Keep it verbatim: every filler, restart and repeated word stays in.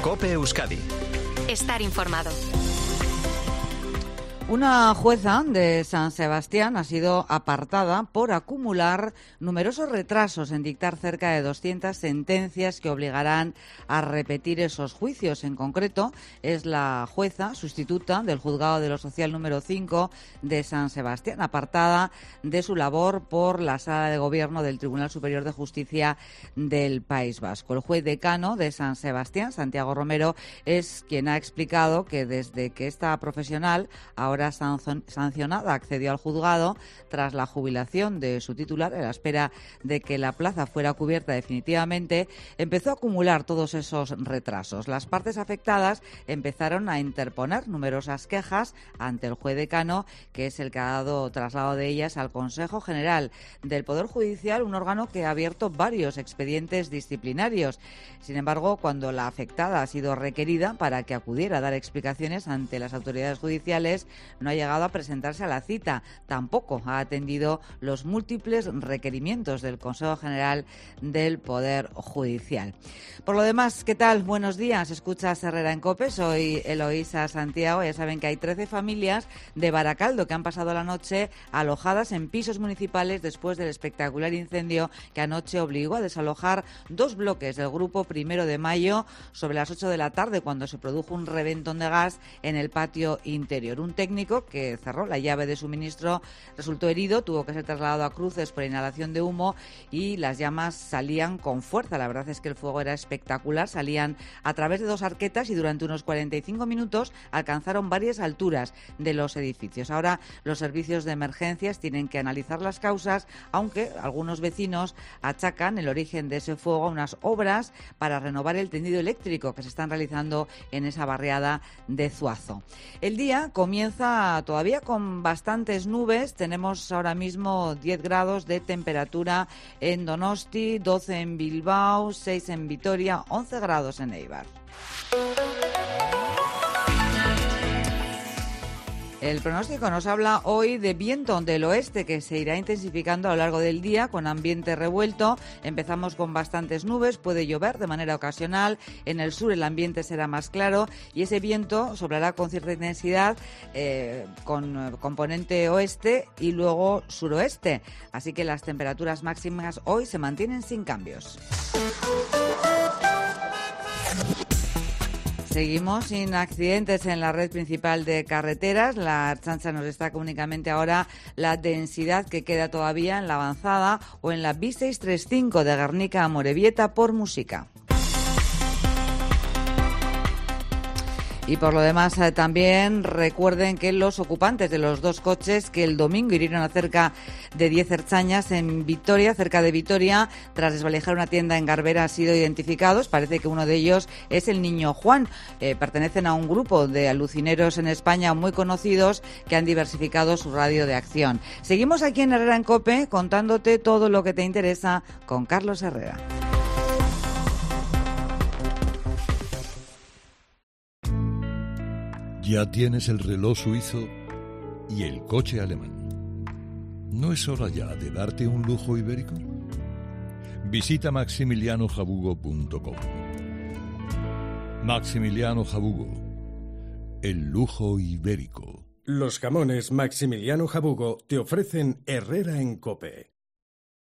COPE Euskadi. Estar informado. Una jueza de San Sebastián ha sido apartada por acumular numerosos retrasos en dictar cerca de doscientas sentencias que obligarán a repetir esos juicios. En concreto, es la jueza sustituta del Juzgado de lo Social número cinco de San Sebastián, apartada de su labor por la Sala de Gobierno del Tribunal Superior de Justicia del País Vasco. El juez decano de San Sebastián, Santiago Romero, es quien ha explicado que desde que esta profesional, ahora sancionada, accedió al juzgado tras la jubilación de su titular, a la espera de que la plaza fuera cubierta definitivamente, empezó a acumular todos esos retrasos. Las partes afectadas empezaron a interponer numerosas quejas ante el juez decano, que es el que ha dado traslado de ellas al Consejo General del Poder Judicial, un órgano que ha abierto varios expedientes disciplinarios. Sin embargo, cuando la afectada ha sido requerida para que acudiera a dar explicaciones ante las autoridades judiciales, no ha llegado a presentarse a la cita. Tampoco ha atendido los múltiples requerimientos del Consejo General del Poder Judicial. Por lo demás, ¿qué tal? Buenos días. Escuchas Herrera en COPE. Soy Eloísa Santiago. Ya saben que hay trece familias de Baracaldo que han pasado la noche alojadas en pisos municipales después del espectacular incendio que anoche obligó a desalojar dos bloques del grupo Primero de Mayo sobre las ocho de la tarde, cuando se produjo un reventón de gas en el patio interior. Un técnico que cerró la llave de suministro resultó herido, tuvo que ser trasladado a Cruces por inhalación de humo y las llamas salían con fuerza. La verdad es que el fuego era espectacular, salían a través de dos arquetas y durante unos cuarenta y cinco minutos alcanzaron varias alturas de los edificios. Ahora los servicios de emergencias tienen que analizar las causas, aunque algunos vecinos achacan el origen de ese fuego a unas obras para renovar el tendido eléctrico que se están realizando en esa barriada de Zuazo. El día comienza todavía con bastantes nubes. Tenemos ahora mismo diez grados de temperatura en Donosti, doce en Bilbao, seis en Vitoria, once grados en Eibar. El pronóstico nos habla hoy de viento del oeste que se irá intensificando a lo largo del día con ambiente revuelto. Empezamos con bastantes nubes, puede llover de manera ocasional. En el sur el ambiente será más claro y ese viento soplará con cierta intensidad eh, con componente oeste y luego suroeste. Así que las temperaturas máximas hoy se mantienen sin cambios. Seguimos sin accidentes en la red principal de carreteras. La Ertzaintza nos destaca únicamente ahora la densidad que queda todavía en la avanzada o en la B seiscientos treinta y cinco de Guernica a Morevieta por Música. Y por lo demás, eh, también recuerden que los ocupantes de los dos coches que el domingo hirieron a cerca de diez ertzainas en Vitoria, cerca de Vitoria, tras desvalijar una tienda en Garbera, han sido identificados. Parece que uno de ellos es el niño Juan. Eh, pertenecen a un grupo de alucineros en España muy conocidos que han diversificado su radio de acción. Seguimos aquí en Herrera en COPE contándote todo lo que te interesa con Carlos Herrera. Ya tienes el reloj suizo y el coche alemán. ¿No es hora ya de darte un lujo ibérico? Visita maximiliano jabugo punto com. Maximiliano Jabugo, el lujo ibérico. Los jamones Maximiliano Jabugo te ofrecen Herrera en COPE.